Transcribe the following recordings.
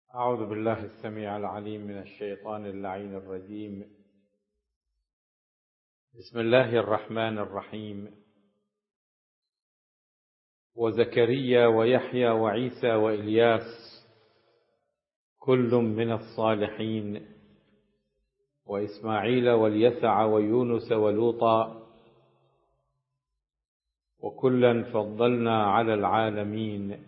أعوذ بالله السميع العليم من الشيطان اللعين الرجيم. بسم الله الرحمن الرحيم. وزكريا ويحيى وعيسى وإلياس كل من الصالحين، وإسماعيل واليسع ويونس ولوطا، وكلا فضلنا على العالمين،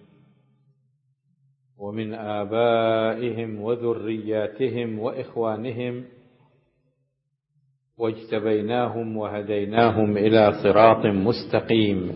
ومن آبائهم وذرياتهم وإخوانهم، واجتبيناهم وهديناهم إلى صراط مستقيم.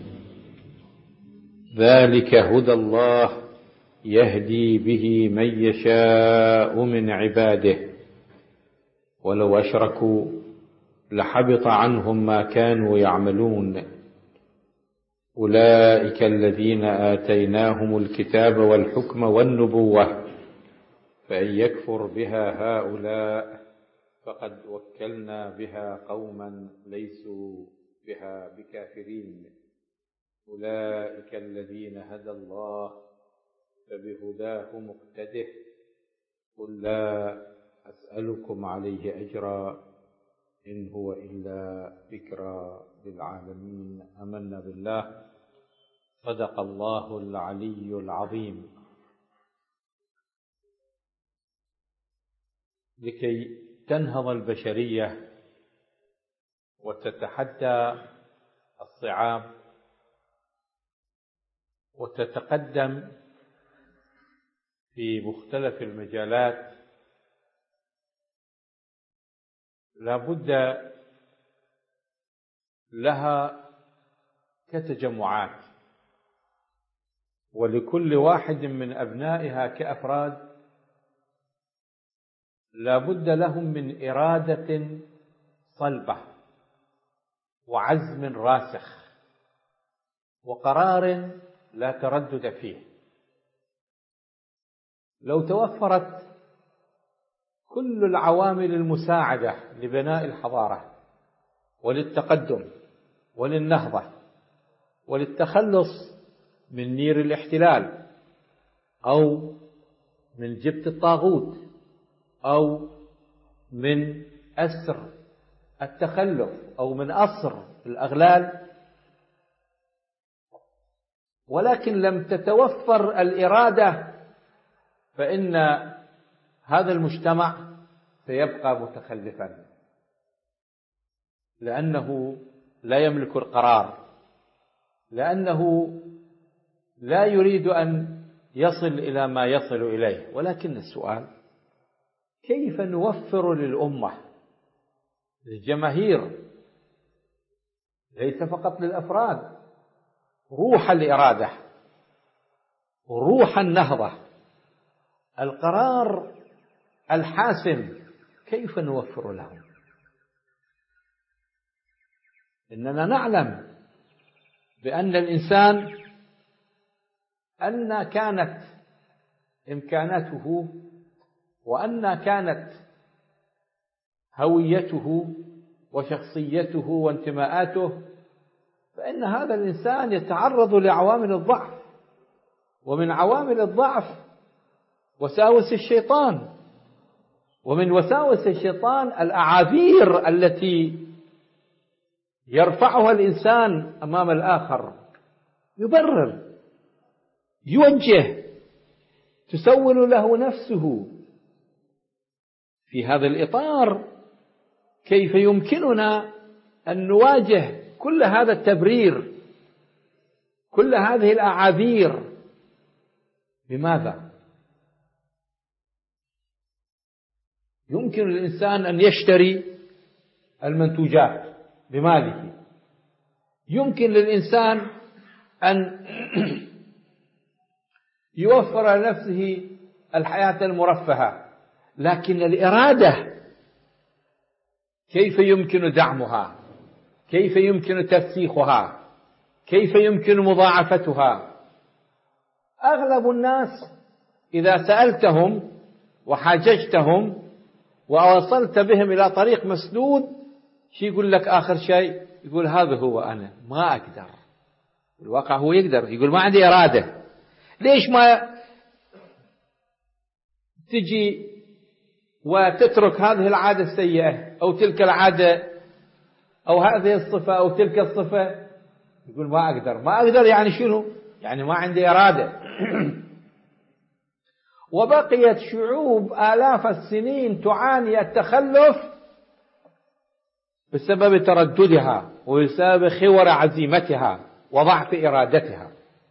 ذلك هدى الله يهدي به من يشاء من عباده، ولو أشركوا لحبط عنهم ما كانوا يعملون. أولئك الذين آتيناهم الكتاب والحكم والنبوة، فإن يكفر بها هؤلاء فقد وكلنا بها قوما ليسوا بها بكافرين. أولئك الذين هدى الله فبهداه مقتده. قل لا أسألكم عليه أجرا إن هو إلا ذكرى للعالمين. آمنا بالله. صدق الله العلي العظيم. لكي تنهض البشرية وتتحدى الصعاب وتتقدم في مختلف المجالات، لا بد لها كتجمعات، ولكل واحد من أبنائها كأفراد لا بد لهم من إرادة صلبة وعزم راسخ وقرار لا تردد فيه. لو توفرت كل العوامل المساعدة لبناء الحضارة وللتقدم وللنهضة وللتخلص من نير الاحتلال أو من جبت الطاغوت أو من أسر التخلف أو من أسر الأغلال، ولكن لم تتوفر الإرادة، فإن هذا المجتمع سيبقى متخلفا، لأنه لا يملك القرار، لأنه لا يريد أن يصل إلى ما يصل إليه. ولكن السؤال: كيف نوفر للأمة، للجماهير، ليس فقط للأفراد، روح الإرادة، روح النهضة، القرار الحاسم؟ كيف نوفر لهم؟ إننا نعلم بأن الإنسان أن كانت إمكاناته وأن كانت هويته وشخصيته وانتماءاته، فإن هذا الإنسان يتعرض لعوامل الضعف، ومن عوامل الضعف وساوس الشيطان، ومن وساوس الشيطان الأعاذير التي يرفعها الإنسان أمام الآخر، يبرر، يوجه، تسول له نفسه. في هذا الإطار كيف يمكننا أن نواجه كل هذا التبرير، كل هذه الأعاذير؟ بماذا؟ يمكن للإنسان أن يشتري المنتوجات بماله، يمكن للإنسان أن يوفر لنفسه الحياة المرفهة، لكن الإرادة كيف يمكن دعمها؟ كيف يمكن ترسيخها؟ كيف يمكن مضاعفتها؟ أغلب الناس إذا سألتهم وحاججتهم ووصلت بهم إلى طريق مسدود، شي يقول لك آخر شيء؟ يقول هذا هو أنا ما أقدر. الواقع هو يقدر، يقول ما عندي إرادة. ليش ما تجي وتترك هذه العادة السيئة أو تلك العادة أو هذه الصفة أو تلك الصفة، يقول ما أقدر. يعني شنو؟ يعني ما عندي إرادة. وبقيت شعوب آلاف السنين تعاني التخلف بسبب ترددها وبسبب خور عزيمتها وضعف إرادتها.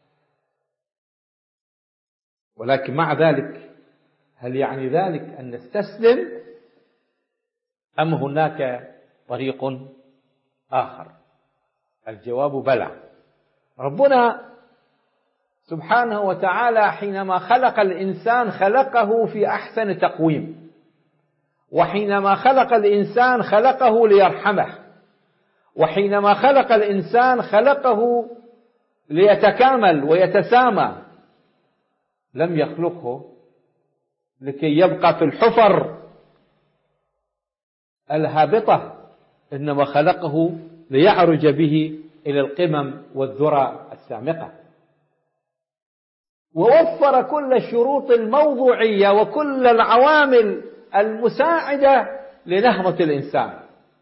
ولكن مع ذلك هل يعني ذلك أن نستسلم أم هناك طريق آخر؟ الجواب بلى. ربنا سبحانه وتعالى حينما خلق الإنسان خلقه في أحسن تقويم، وحينما خلق الإنسان خلقه ليرحمه، وحينما خلق الإنسان خلقه ليتكامل ويتسامى. لم يخلقه لكي يبقى في الحفر الهابطة، إنما خلقه ليعرج به إلى القمم والذرى السامقة. ووفر كل الشروط الموضوعية وكل العوامل المساعدة لنهضة الإنسان.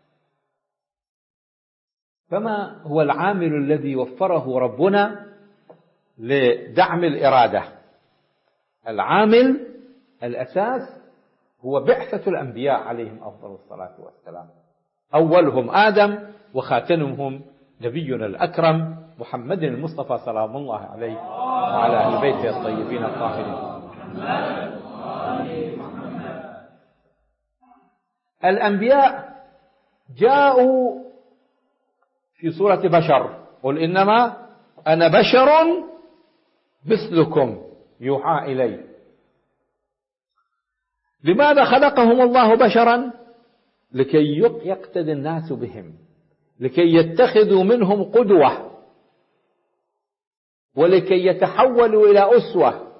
فما هو العامل الذي وفره ربنا لدعم الإرادة؟ العامل الأساس هو بعثة الأنبياء عليهم أفضل الصلاة والسلام، أولهم آدم وخاتمهم نبينا الأكرم محمد المصطفى سلام الله عليه وعلى أهل بيته الطيبين الطاهرين. الأنبياء جاءوا في صورة بشر، قل إنما أنا بشر مثلكم يوحى إلي. لماذا خلقهم الله بشرا؟ لكي يقتدي الناس بهم، لكي يتخذوا منهم قدوة، ولكي يتحولوا إلى أسوة.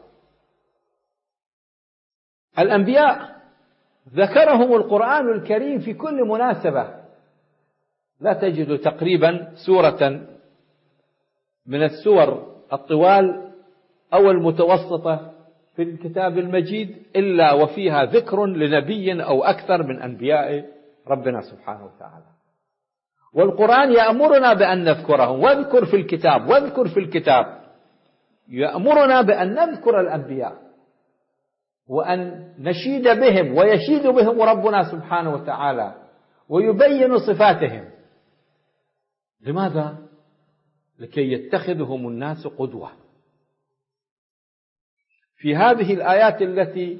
الأنبياء ذكرهم القرآن الكريم في كل مناسبة، لا تجد تقريبا سورة من السور الطوال أو المتوسطة في الكتاب المجيد إلا وفيها ذكر لنبي أو أكثر من أنبياء ربنا سبحانه وتعالى. والقرآن يأمرنا بأن نذكرهم، واذكر في الكتاب يأمرنا بأن نذكر الأنبياء وأن نشيد بهم ويشيد بهم ربنا سبحانه وتعالى ويبين صفاتهم. لماذا؟ لكي يتخذهم الناس قدوة. في هذه الآيات التي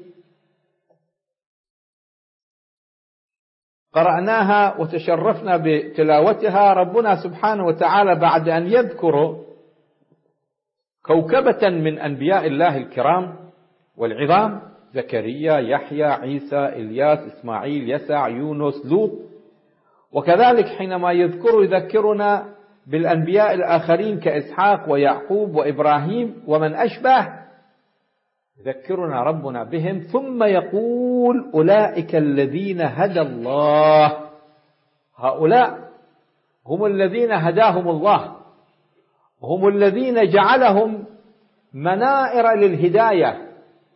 قرأناها وتشرفنا بتلاوتها، ربنا سبحانه وتعالى بعد أن يذكر كوكبة من أنبياء الله الكرام والعظام، زكريا، يحيى، عيسى، إلياس، إسماعيل، يسع، يونس، لوط، وكذلك حينما يذكرنا بالأنبياء الآخرين كإسحاق ويعقوب وإبراهيم ومن أشبه، يذكرنا ربنا بهم ثم يقول أولئك الذين هدى الله. هؤلاء هم الذين هداهم الله، هم الذين جعلهم منائر للهداية،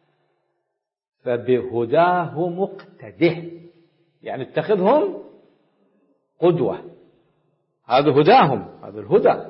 فبهداه مقتده، يعني اتخذهم قدوة. هذا هداهم، هذا الهدى.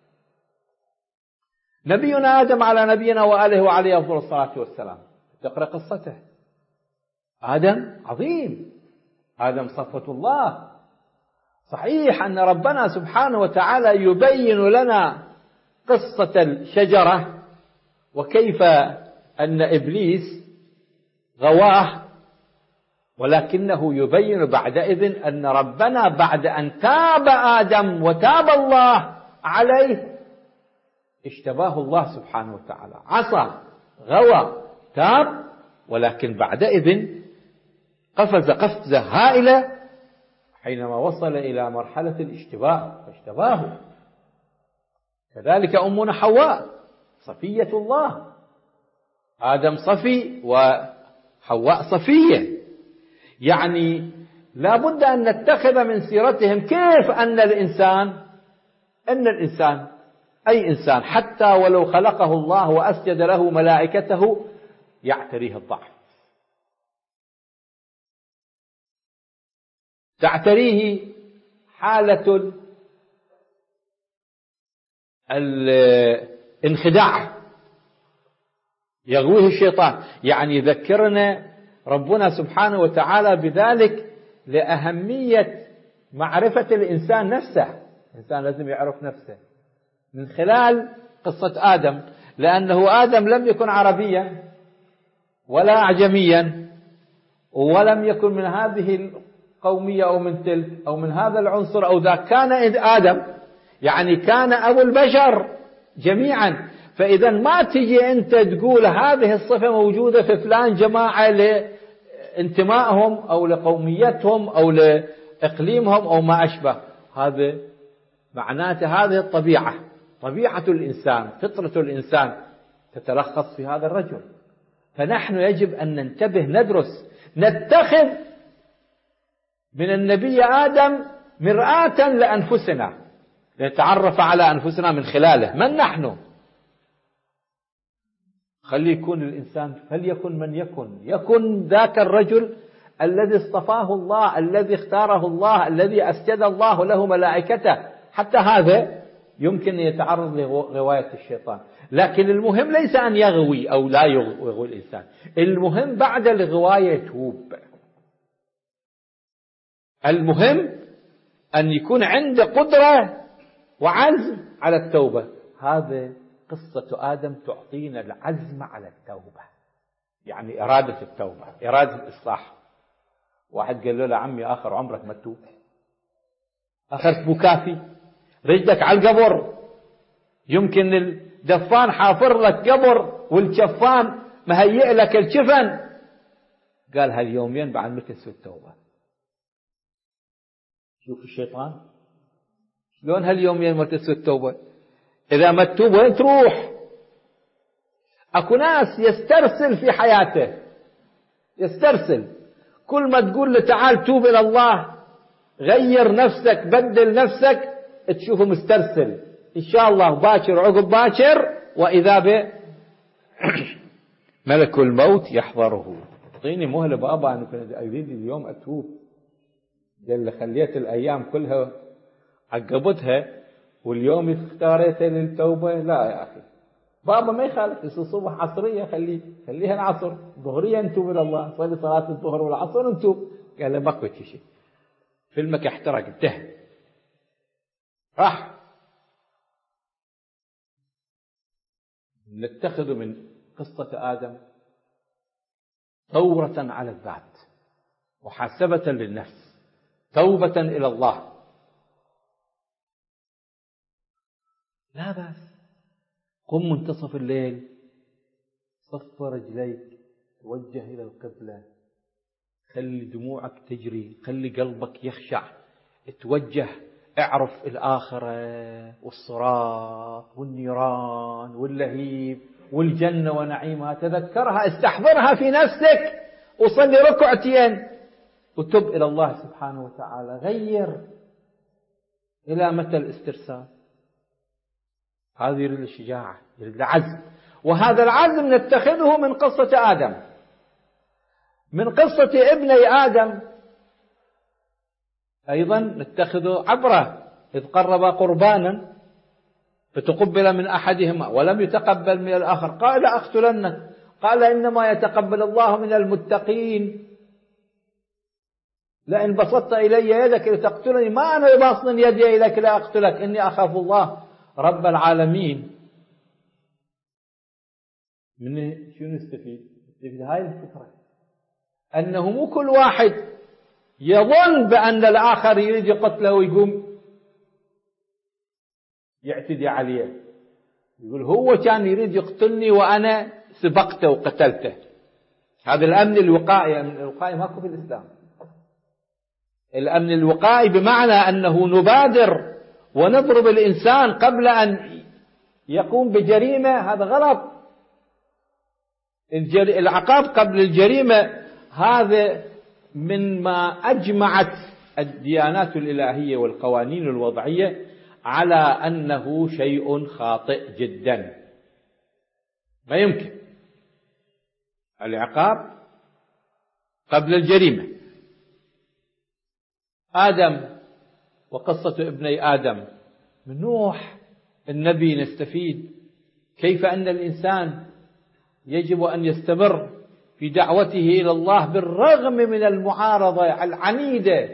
نبينا آدم على نبينا وآله وعليه أفضل الصلاة والسلام، تقرأ قصته. آدم عظيم، آدم صفوة الله. صحيح أن ربنا سبحانه وتعالى يبين لنا قصة الشجرة وكيف أن إبليس غواه، ولكنه يبين بعدئذ أن ربنا بعد أن تاب آدم وتاب الله عليه اشتباه الله سبحانه وتعالى، عصى، غوى، تاب، ولكن بعدئذ قفز قفزة هائلة حينما وصل إلى مرحلة الاشتباه فاشتباه. كذلك أمنا حواء صفية الله، آدم صفي وحواء صفية. يعني لا بد أن نتخذ من سيرتهم كيف أن الإنسان أي إنسان حتى ولو خلقه الله وأسجد له ملائكته يعتريه الضعف، تعتريه حالة الانخداع، يغويه الشيطان. يعني يذكرنا ربنا سبحانه وتعالى بذلك لأهمية معرفة الإنسان نفسه. الإنسان لازم يعرف نفسه من خلال قصة آدم، لأنه آدم لم يكن عربيا ولا أعجميا، ولم يكن من هذه القومية أو من تلك أو من هذا العنصر أو ذاك. كان آدم يعني كان أبو البشر جميعا. فإذا ما تجي أنت تقول هذه الصفة موجودة في فلان جماعة لانتمائهم أو لقوميتهم أو لإقليمهم أو ما أشبه. هذا معناته هذه الطبيعة، طبيعة الإنسان، فطرة الإنسان تتلخص في هذا الرجل. فنحن يجب أن ننتبه، ندرس، نتخذ من النبي آدم مرآة لأنفسنا، لنتعرف على أنفسنا من خلاله. من نحن؟ خلي يكون الإنسان، فليكن من يكن ذاك الرجل الذي اصطفاه الله، الذي اختاره الله، الذي أسجد الله له ملائكته. حتى هذا يمكن أن يتعرض لغواية الشيطان. لكن المهم ليس أن يغوي أو لا يغوي الإنسان، المهم بعد الغواية يتوب. المهم أن يكون عنده قدرة وعزم على التوبة. هذا قصة آدم تعطينا العزم على التوبة، يعني إرادة التوبة، إرادة الإصلاح. واحد قال له عمي آخر عمرك ما تتوب، آخرت بكافي، رجلك على القبر، يمكن الدفان حافر لك قبر والشفان مهيئ لك الشفن. قال هاليومين بعد ما تسوي التوبة. شوف الشيطان شلون هاليومين ما تسوي التوبة. إذا ما تتوب وين تروح؟ أكو ناس يسترسل في حياته، يسترسل، كل ما تقول له تعال توب إلى الله، غير نفسك، بدل نفسك، تشوفه مسترسل. إن شاء الله باكر عقب باكر وإذا به ملك الموت يحضره. اعطيني مهلة بابا، أنا كنت أريد اليوم أتوب. قال له خليت الأيام كلها عقبتها واليوم اختاريت للتوبة. لا يا أخي بابا ما يخالف، الصبح عصرية خليها العصر، ظهرية نتوب إلى الله، صلي صلاة الظهر والعصر نتوب. قال له ماكو شيء، فيلمك احترق انتهى راح. نتخذ من قصة آدم ثورة على الذات، محاسبة للنفس، توبة إلى الله. لا بأس، قم منتصف الليل، صف رجليك، توجه إلى القبلة، خلي دموعك تجري، خلي قلبك يخشع، توجه، اعرف الآخرة والصراط والنيران واللهيب والجنة ونعيمها، تذكرها، استحضرها في نفسك، وصلي ركعتين وتب إلى الله سبحانه وتعالى. غير. إلى متى الاسترسال؟ هذا يريد الشجاعة، يريد العزم. وهذا العزم نتخذه من قصة آدم، من قصة ابني آدم أيضا نتخذ عبرة. إذ قربا قربانا فتقبل من أحدهما ولم يتقبل من الآخر قال لأقتلنك، قال إنما يتقبل الله من المتقين. لئن بسطت إلي يدك لتقتلني ما أنا باسط يدي إليك لأقتلك إني أخاف الله رب العالمين. من شو نستفيد هاي الفكرة، أنه مو كل واحد يظن بأن الآخر يريد يقتله ويقوم يعتدي عليه، يقول هو كان يريد يقتلني وأنا سبقته وقتلته. هذا الأمن الوقائي. الأمن الوقائي ماكو في الإسلام. الأمن الوقائي بمعنى أنه نبادر ونضرب الإنسان قبل أن يقوم بجريمة، هذا غلط. العقاب قبل الجريمة هذا مما أجمعت الديانات الإلهية والقوانين الوضعية على أنه شيء خاطئ جدا. ما يمكن العقاب قبل الجريمة. آدم وقصة ابني آدم، من نوح النبي نستفيد كيف أن الإنسان يجب أن يستمر في دعوته إلى الله بالرغم من المعارضة العنيدة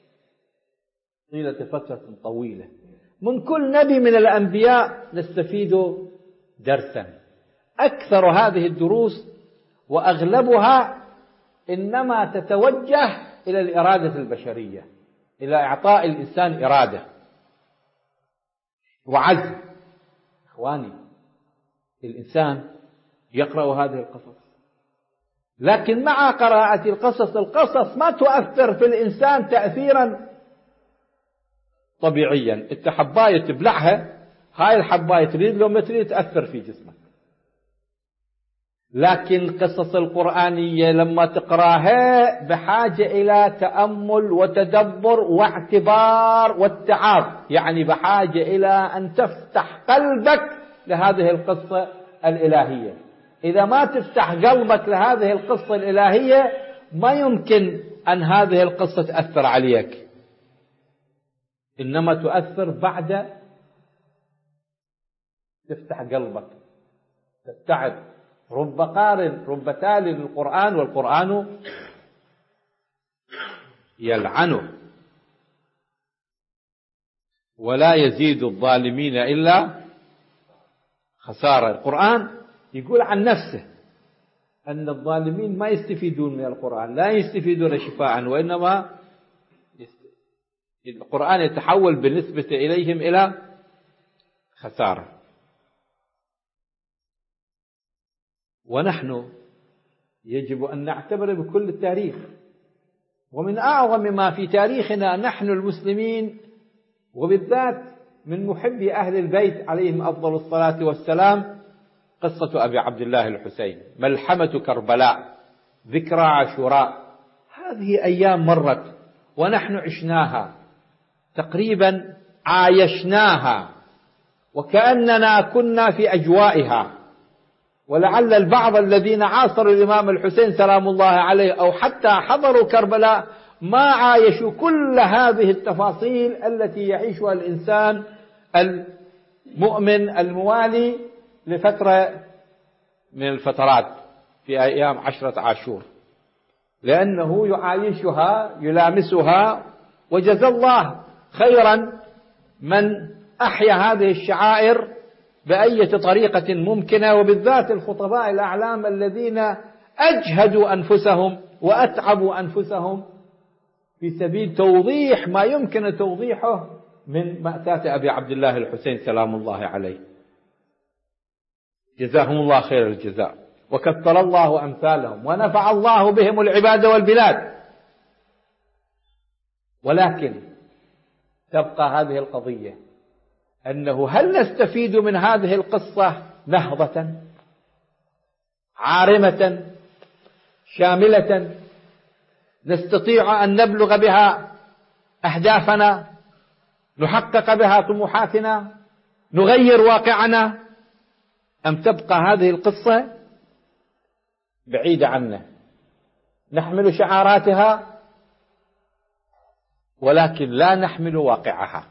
طيلة فترة طويلة. من كل نبي من الأنبياء نستفيد درسا. أكثر هذه الدروس وأغلبها إنما تتوجه إلى الإرادة البشرية، إلى إعطاء الإنسان إرادة وعزم. إخواني، الإنسان يقرأ هذه القصص، لكن مع قراءة القصص ما تؤثر في الإنسان تأثيرا طبيعيا. انت حباية تبلعها، هاي الحباية تريد لو ما تريد تأثر في جسمك. لكن القصص القرآنية لما تقراها بحاجة إلى تأمل وتدبر واعتبار واتعاظ، يعني بحاجة إلى أن تفتح قلبك لهذه القصة الإلهية. إذا ما تفتح قلبك لهذه القصة الإلهية ما يمكن أن هذه القصة تأثر عليك، إنما تؤثر بعد تفتح قلبك، تتعب. رب قارن رب تالي للقرآن والقرآن يلعنه ولا يزيد الظالمين إلا خسارة. القرآن يقول عن نفسه أن الظالمين ما يستفيدون من القرآن، لا يستفيدون شفاء، وإنما القرآن يتحول بالنسبة إليهم إلى خسارة. ونحن يجب أن نعتبر بكل التاريخ، ومن أعظم ما في تاريخنا نحن المسلمين، وبالذات من محبي أهل البيت عليهم أفضل الصلاة والسلام، قصة أبي عبد الله الحسين، ملحمة كربلاء، ذكرى عاشوراء. هذه أيام مرت ونحن عشناها تقريبا، عايشناها وكأننا كنا في أجوائها. ولعل البعض الذين عاصروا الإمام الحسين سلام الله عليه أو حتى حضروا كربلاء ما عايشوا كل هذه التفاصيل التي يعيشها الإنسان المؤمن الموالي لفترة من الفترات في أيام 10 عاشور، لأنه يعايشها يلامسها. وجزى الله خيرا من أحيا هذه الشعائر بأية طريقة ممكنة، وبالذات الخطباء الأعلام الذين أجهدوا أنفسهم وأتعبوا أنفسهم في سبيل توضيح ما يمكن توضيحه من مأساة أبي عبد الله الحسين سلام الله عليه. جزاهم الله خير الجزاء، وكثر الله أمثالهم، ونفع الله بهم العباد والبلاد. ولكن تبقى هذه القضية، أنه هل نستفيد من هذه القصة نهضة عارمة شاملة نستطيع أن نبلغ بها أهدافنا، نحقق بها طموحاتنا، نغير واقعنا، أم تبقى هذه القصة بعيدة عنا، نحمل شعاراتها ولكن لا نحمل واقعها؟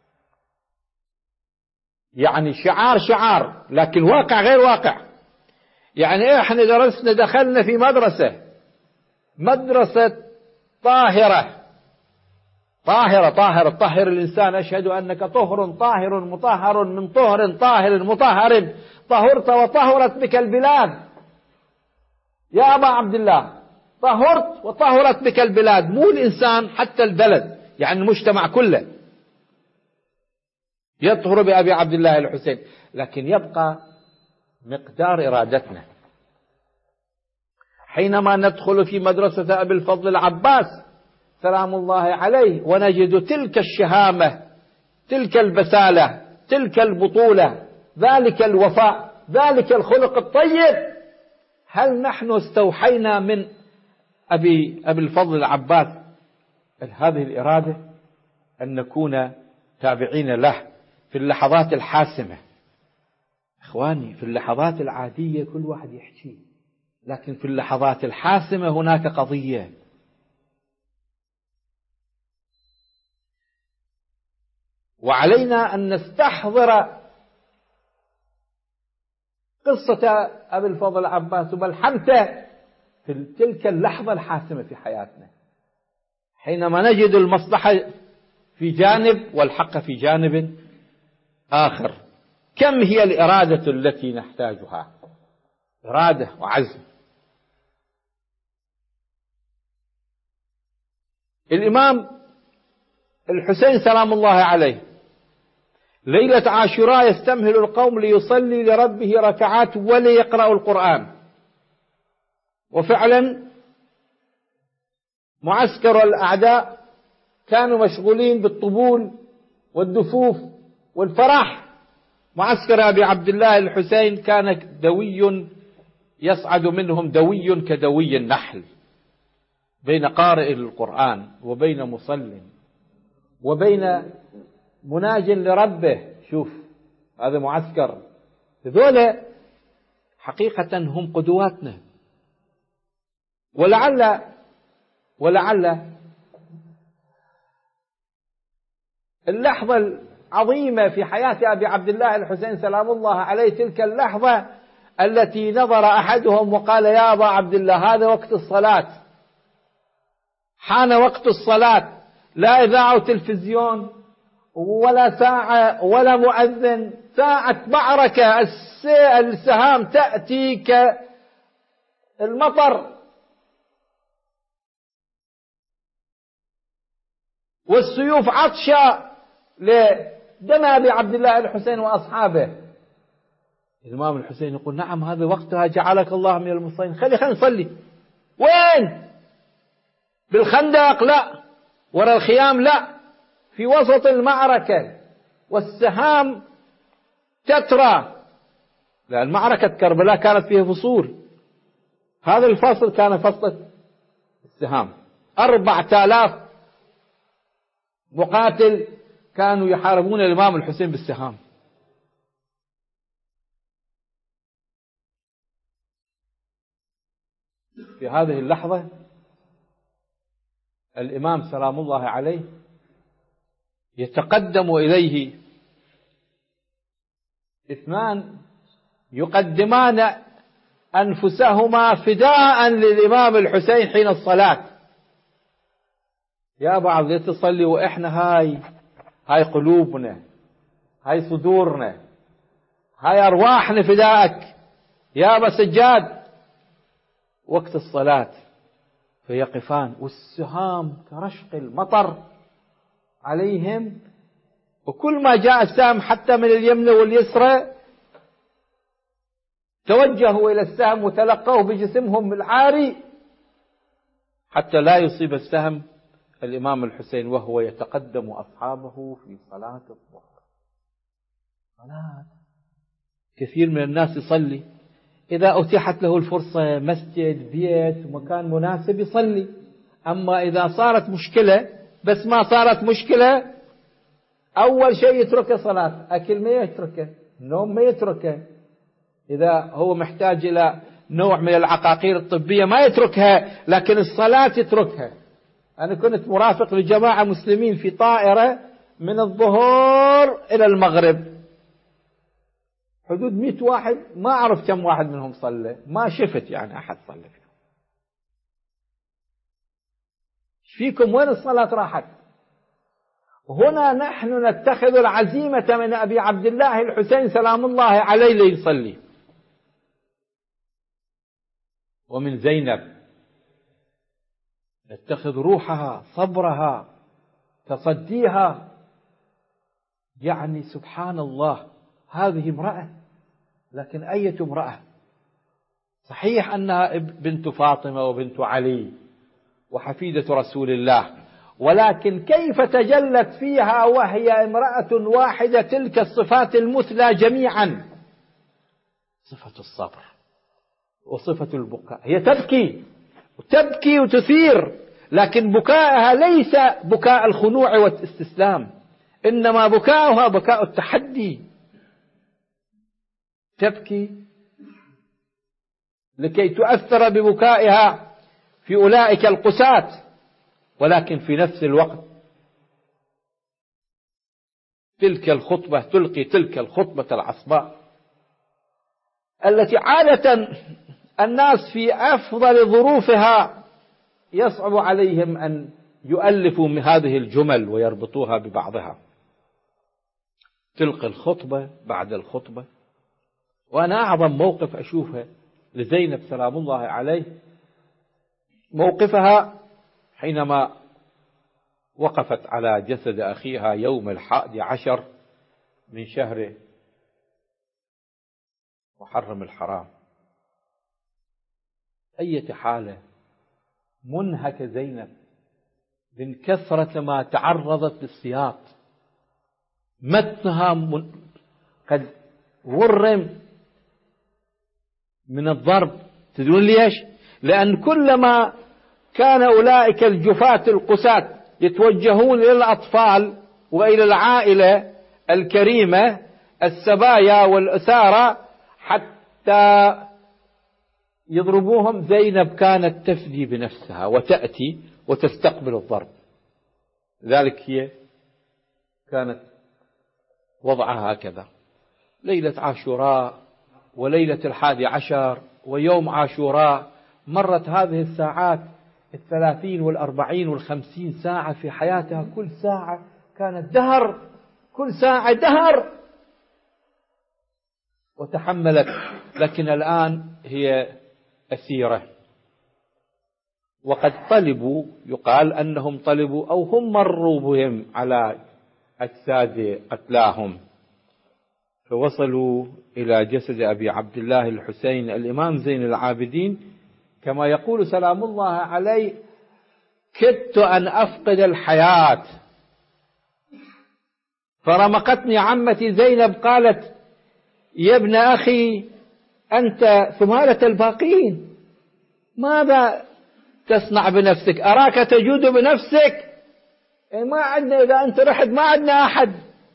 يعني شعار شعار لكن واقع غير واقع. يعني احنا درسنا، دخلنا في مدرسة طاهرة طاهر الإنسان، أشهد أنك طهر طاهر مطهر من طهر طاهر مطهر، طهرت وطهرت بك البلاد يا أبا عبد الله، طهرت وطهرت بك البلاد، مو الإنسان حتى البلد، يعني المجتمع كله يطهر بأبي عبد الله الحسين. لكن يبقى مقدار إرادتنا. حينما ندخل في مدرسة أبي الفضل العباس سلام الله عليه ونجد تلك الشهامة، تلك البسالة، تلك البطولة، ذلك الوفاء، ذلك الخلق الطيب، هل نحن استوحينا من أبي الفضل العباس هذه الإرادة أن نكون تابعين له في اللحظات الحاسمة؟ إخواني، في اللحظات العادية كل واحد يحكي، لكن في اللحظات الحاسمة هناك قضية. وعلينا أن نستحضر قصة أبي الفضل عباس وملحمته في تلك اللحظة الحاسمة في حياتنا، حينما نجد المصلحة في جانب والحق في جانب آخر. كم هي الإرادة التي نحتاجها؟ إرادة وعزم. الإمام الحسين سلام الله عليه ليلة عاشوراء يستمهل القوم ليصلي لربه ركعات وليقرأ القرآن، وفعلا معسكر الأعداء كانوا مشغولين بالطبول والدفوف والفرح. معسكر أبي عبد الله الحسين كان دوي يصعد منهم دوي كدوي النحل، بين قارئ القرآن وبين مصل وبين مناج لربه. شوف هذا معسكر، هذول حقيقة هم قدواتنا. ولعل اللحظة العظيمة في حياة أبي عبد الله الحسين سلام الله عليه تلك اللحظة التي نظر أحدهم وقال يا أبا عبد الله هذا وقت الصلاة، حان وقت الصلاة، لا إذاعة وتلفزيون ولا ساعة ولا مؤذن، ساعة معركة، السهام تأتي كالمطر والسيوف عطشة لدم أبي عبد الله الحسين وأصحابه. الإمام الحسين يقول نعم هذا وقتها جعلك الله من المصلين، خلينا نصلي. وين؟ بالخندق؟ لا. وراء الخيام؟ لا. في وسط المعركة والسهام تترى. لأن معركة كربلاء كانت فيها فصول، هذا الفصل كان فصل السهام. 4000 مقاتل كانوا يحاربون الإمام الحسين بالسهام. في هذه اللحظة الإمام سلام الله عليه يتقدم إليه اثنان يقدمان أنفسهما فداء للإمام الحسين حين الصلاة. يا أبا عبد تصلي وإحنا هاي قلوبنا، هاي صدورنا، هاي أرواحنا فداءك يا أبا سجاد. وقت الصلاة فيقفان والسهام كرشق المطر عليهم، وكل ما جاء السهم حتى من اليمنى واليسرى توجهوا إلى السهم وتلقوه بجسمهم العاري حتى لا يصيب السهم الإمام الحسين وهو يتقدم أصحابه في صلاة الظهر. صلاة كثير من الناس يصلي إذا أتيحت له الفرصة، مسجد، بيت، مكان مناسب يصلي. أما إذا صارت مشكلة، بس ما صارت مشكلة، أول شيء يتركه صلاة. أكل ما يتركه، نوم ما يتركه، إذا هو محتاج إلى نوع من العقاقير الطبية ما يتركها، لكن الصلاة يتركها. أنا كنت مرافق لجماعة مسلمين في طائرة من الظهر إلى المغرب، حدود 100 واحد، ما أعرف كم واحد منهم صلى، ما شفت يعني أحد صلى فيهم. فيكم وين الصلاة راحت؟ هنا نحن نتخذ العزيمة من أبي عبد الله الحسين سلام الله عليه ليصلي، ومن زينب نتخذ روحها، صبرها، تصديها. يعني سبحان الله، هذه امرأة، لكن أية امرأة؟ صحيح أنها بنت فاطمة وبنت علي وحفيدة رسول الله، ولكن كيف تجلت فيها وهي امرأة واحدة تلك الصفات المثلى جميعا؟ صفة الصبر وصفة البكاء. هي تبكي وتثير، لكن بكائها ليس بكاء الخنوع والاستسلام، إنما بكاؤها بكاء التحدي. تبكي لكي تؤثر ببكائها في أولئك القساة، ولكن في نفس الوقت تلك الخطبة تلقي تلك الخطبة العصباء التي عادة الناس في أفضل ظروفها يصعب عليهم أن يؤلفوا من هذه الجمل ويربطوها ببعضها. تلقي الخطبة بعد الخطبة. وأنا أعظم موقف أشوفه لزينب سلام الله عليه موقفها حينما وقفت على جسد أخيها يوم 11 من شهر محرم الحرام. أية حالة منهكة زينب من كثرة ما تعرضت للسياط، متنها قد ورم من الضرب. تدرون ليش؟ لأن كلما كان أولئك الجفاة القساة يتوجهون إلى الأطفال وإلى العائلة الكريمة السبايا والأسارة حتى يضربوهم، زينب كانت تفدي بنفسها وتأتي وتستقبل الضرب. ذلك هي كانت وضعها هكذا. ليلة عاشوراء وليلة 11 ويوم عاشوراء مرت هذه الساعات 30 و40 و50 ساعة في حياتها، كل ساعة كانت دهر، كل ساعة دهر، وتحملت. لكن الآن هي أسيرة، وقد طلبوا، يقال أنهم طلبوا أو هم مروا بهم على أجساد قتلاهم، فوصلوا إلى جسد أبي عبد الله الحسين الإمام زين العابدين. كما يقول سلام الله عليه: كدت أن أفقد الحياة فرمقتني عمتي زينب قالت: يا ابن أخي أنت ثمالة الباقين، ماذا تصنع بنفسك؟ أراك تجود بنفسك، ما عندنا، إذا أنت رحت ما عندنا أحد.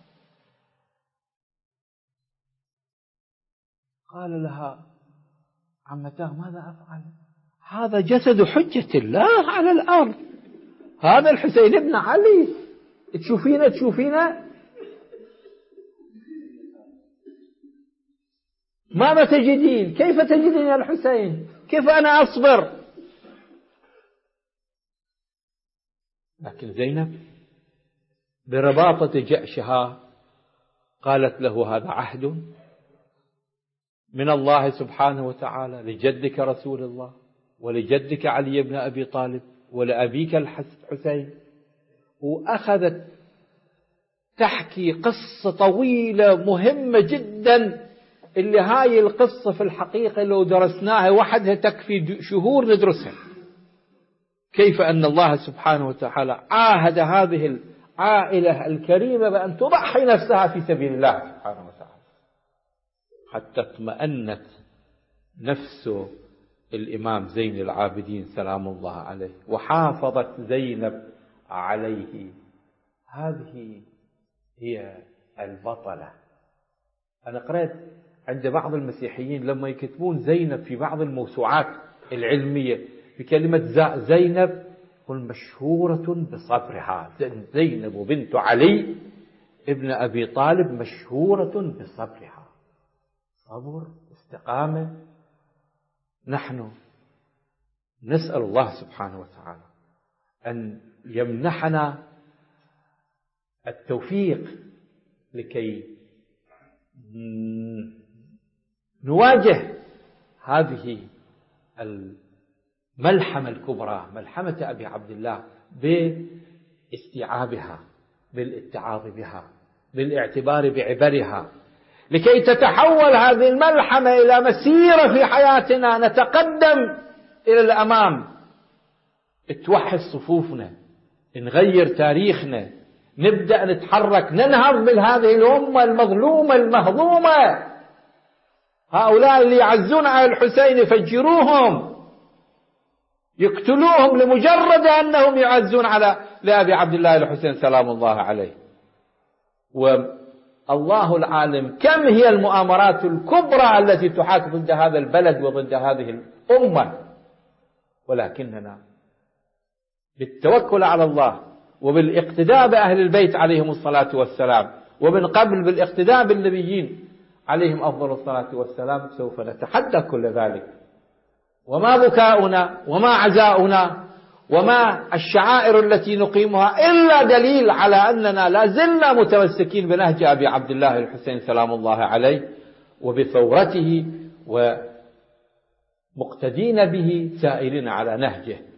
قال لها عمتاه: ماذا أفعل؟ هذا جسد حجة الله على الأرض، هذا الحسين ابن علي، تشوفينه ماذا تجدين؟ كيف تجدين يا الحسين؟ كيف أنا أصبر؟ لكن زينب برباطة جأشها قالت له: هذا عهد من الله سبحانه وتعالى لجدك رسول الله ولجدك علي بن أبي طالب ولأبيك الحسين. وأخذت تحكي قصة طويلة مهمة جدا، اللي هاي القصة في الحقيقة لو درسناها وحدها تكفي شهور ندرسها. كيف أن الله سبحانه وتعالى عاهد هذه العائلة الكريمة بأن تضحي نفسها في سبيل الله سبحانه وتعالى، حتى اطمأنت نفس الإمام زين العابدين سلام الله عليه، وحافظت زينب عليه. هذه هي البطلة. أنا قرأت عند بعض المسيحيين لما يكتبون زينب في بعض الموسوعات العلمية بكلمة زينب يقول مشهورة بصبرها. زينب بنت علي ابن أبي طالب مشهورة بصبرها، صبر، استقامة. نحن نسأل الله سبحانه وتعالى أن يمنحنا التوفيق لكي نواجه هذه الملحمة الكبرى، ملحمة أبي عبد الله، باستيعابها، بالاتعاظ بها، بالاعتبار بعبرها، لكي تتحول هذه الملحمة إلى مسيرة في حياتنا، نتقدم إلى الأمام، توحد صفوفنا، نغير تاريخنا، نبدأ نتحرك، ننهض من هذه الأمة المظلومة المهضومة. هؤلاء اللي يعزون على الحسين يفجروهم، يقتلوهم لمجرد أنهم يعزون على لأبي عبد الله الحسين سلام الله عليه. والله العالم كم هي المؤامرات الكبرى التي تحاك ضد هذا البلد وضد هذه الأمة، ولكننا بالتوكل على الله وبالاقتداء بأهل البيت عليهم الصلاة والسلام ومن قبل بالاقتداء بالنبيين عليهم أفضل الصلاة والسلام، سوف نتحدى كل ذلك. وما بكاؤنا وما عزاؤنا وما الشعائر التي نقيمها إلا دليل على أننا لا زلنا متمسكين بنهج أبي عبد الله الحسين سلام الله عليه وبثورته ومقتدين به سائرين على نهجه.